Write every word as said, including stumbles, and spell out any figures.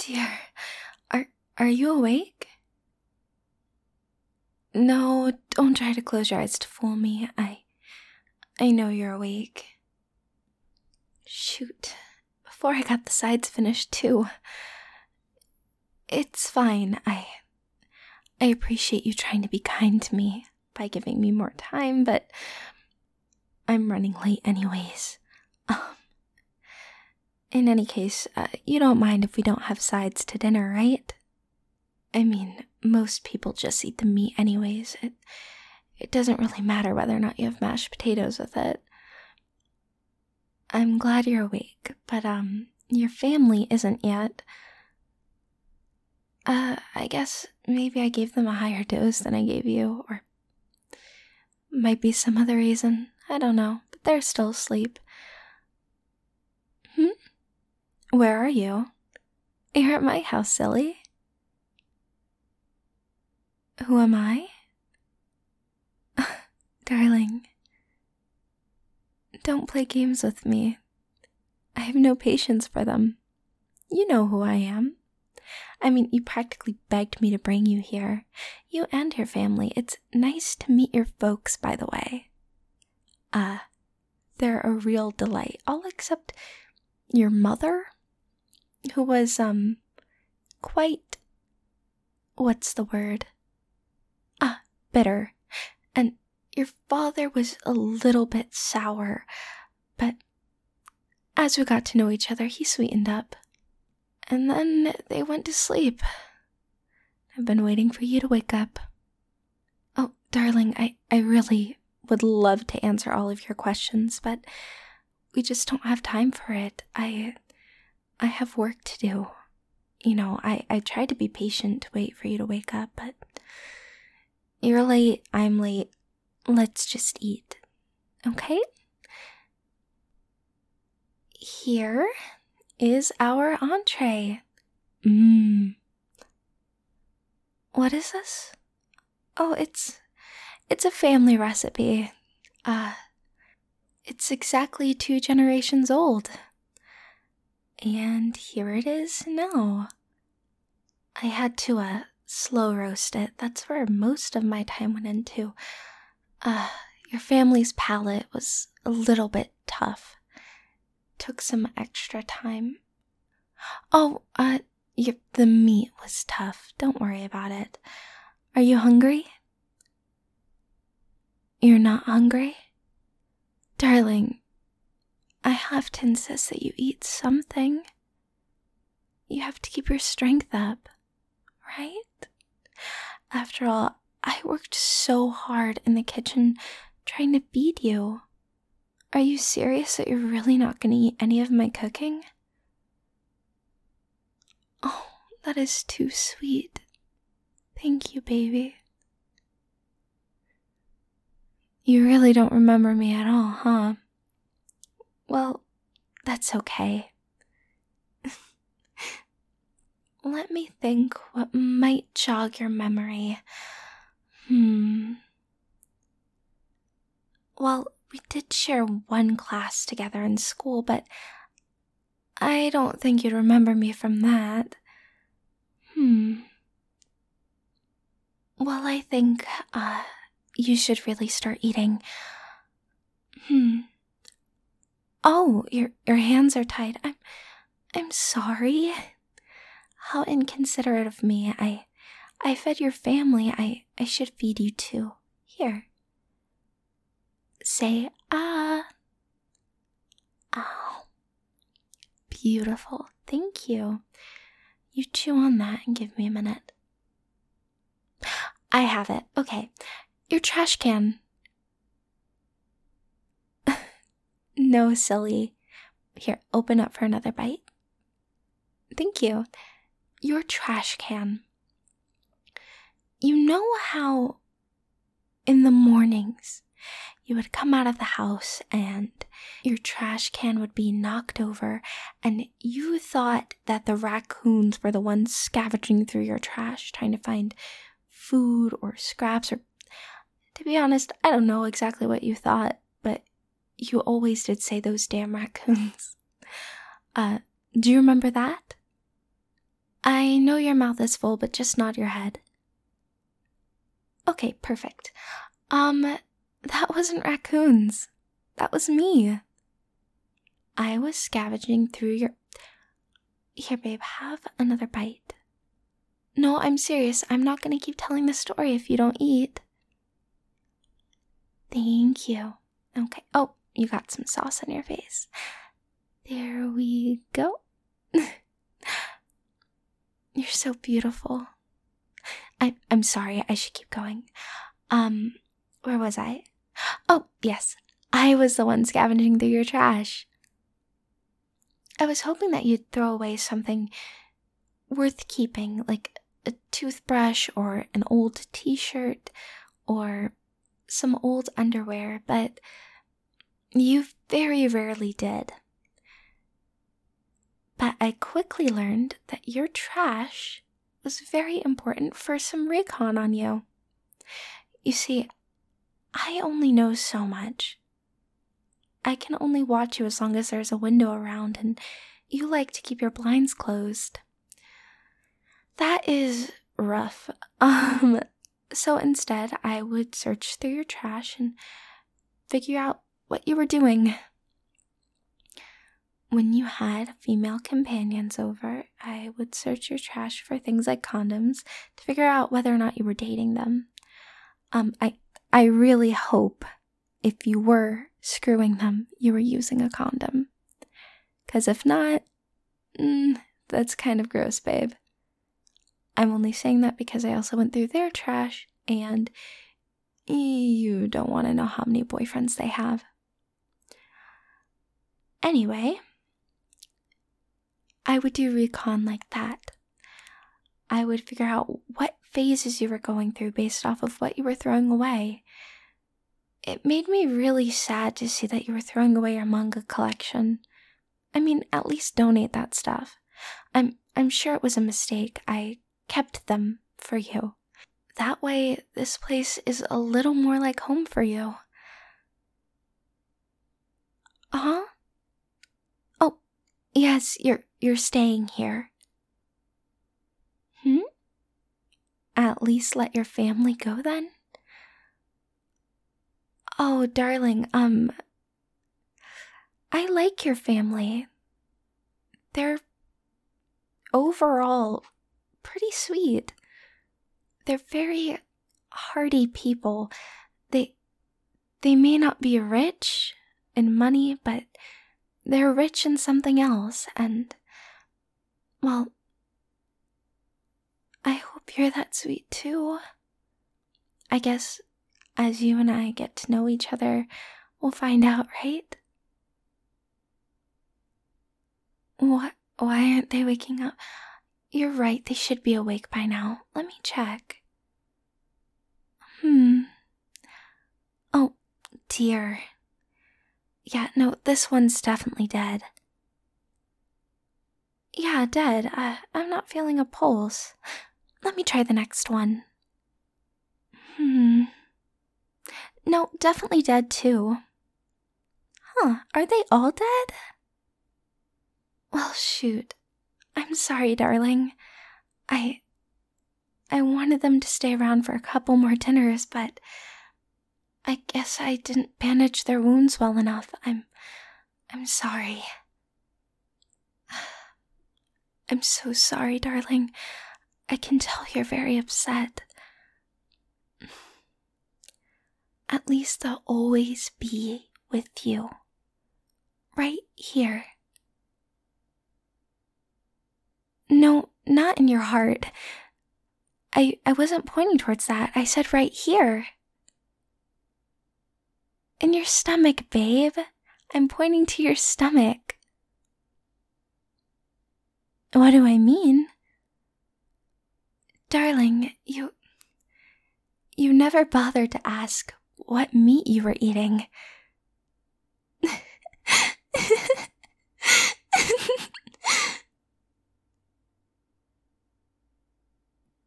dear. Are are you awake? No, don't try to close your eyes to fool me. I I know you're awake. Shoot. Before I got the sides finished too. It's fine. I I appreciate you trying to be kind to me by giving me more time, but I'm running late anyways. Um, in any case, uh, you don't mind if we don't have sides to dinner, right? I mean, most people just eat the meat anyways. It, it doesn't really matter whether or not you have mashed potatoes with it. I'm glad you're awake, but, um, your family isn't yet. Uh, I guess maybe I gave them a higher dose than I gave you, or might be some other reason. I don't know, but they're still asleep. Hmm? Where are you? You're at my house, silly. Who am I? Darling, don't play games with me. I have no patience for them. You know who I am. I mean, you practically begged me to bring you here. You and your family. It's nice to meet your folks, by the way. Uh, they're a real delight. All except your mother, who was, um, quite, what's the word? Ah, bitter. And your father was a little bit sour, but as we got to know each other, he sweetened up. And then they went to sleep. I've been waiting for you to wake up. Oh, darling, I, I really would love to answer all of your questions, but we just don't have time for it. I I have work to do. You know, I, I tried to be patient to wait for you to wake up, but you're late, I'm late. Let's just eat. Okay? Here is our entree. Mmm. What is this? Oh, it's it's a family recipe. Uh, it's exactly two generations old. And here it is now. I had to, uh, slow roast it. That's where most of my time went into. Uh, your family's palate was a little bit tough. Took some extra time. Oh, uh, your, the meat was tough. Don't worry about it. Are you hungry? You're not hungry? Darling, I have to insist that you eat something. You have to keep your strength up, right? After all, I worked so hard in the kitchen trying to feed you. Are you serious that you're really not going to eat any of my cooking? Oh, that is too sweet. Thank you, baby. You really don't remember me at all, huh? Well, that's okay. Let me think what might jog your memory. Hmm. Well, we did share one class together in school, but I don't think you'd remember me from that. Hmm. Well, I think, uh, you should really start eating. Hmm. Oh, your your hands are tied. I'm I'm sorry. How inconsiderate of me. I I fed your family. I I should feed you too. Here. Say ah. Oh. Beautiful. Thank you. You chew on that and give me a minute. I have it. Okay. Your trash can. No, silly. Here, open up for another bite. Thank you. Your trash can. You know how in the mornings you would come out of the house and your trash can would be knocked over and you thought that the raccoons were the ones scavenging through your trash trying to find food or scraps, or to be honest, I don't know exactly what you thought, but you always did say those damn raccoons. Uh, do you remember that? I know your mouth is full, but just nod your head. Okay, perfect. Um, that wasn't raccoons. That was me. I was scavenging through your... Here, babe, have another bite. No, I'm serious. I'm not gonna keep telling the story if you don't eat. Thank you. Okay. Oh, you got some sauce on your face. There we go. You're so beautiful. I, I'm sorry, I should keep going. Um, where was I? Oh, yes. I was the one scavenging through your trash. I was hoping that you'd throw away something worth keeping, like a toothbrush or an old t-shirt or some old underwear, but you very rarely did. But I quickly learned that your trash was very important for some recon on you. You see, I only know so much. I can only watch you as long as there's a window around, and you like to keep your blinds closed. That is rough. Um, so instead, I would search through your trash and figure out what you were doing. When you had female companions over, I would search your trash for things like condoms to figure out whether or not you were dating them. Um, I I really hope if you were screwing them, you were using a condom. Because if not, mm, that's kind of gross, babe. I'm only saying that because I also went through their trash, and you don't want to know how many boyfriends they have. Anyway, I would do recon like that. I would figure out what phases you were going through based off of what you were throwing away. It made me really sad to see that you were throwing away your manga collection. I mean, at least donate that stuff. I'm I'm sure it was a mistake. I kept them for you. That way, this place is a little more like home for you. Uh-huh. Oh, yes, you're you're staying here. Hmm? At least let your family go then? Oh, darling, um, I like your family. They're overall pretty sweet. They're very hearty people. They they may not be rich in money, but they're rich in something else, and, well, I hope you're that sweet too. I guess as you and I get to know each other, we'll find out, right? What? Why aren't they waking up? You're right, they should be awake by now. Let me check. Hmm. Oh, dear. Yeah, no, this one's definitely dead. Yeah, dead. Uh, I'm not feeling a pulse. Let me try the next one. Hmm. No, definitely dead too. Huh, are they all dead? Well, shoot. I'm sorry, darling. I... I wanted them to stay around for a couple more dinners, but I guess I didn't bandage their wounds well enough. I'm... I'm sorry. I'm so sorry, darling. I can tell you're very upset. At least they'll always be with you. Right here. No, not in your heart. I, I wasn't pointing towards that. I said right here. In your stomach, babe. I'm pointing to your stomach. What do I mean? Darling, you... You never bothered to ask what meat you were eating.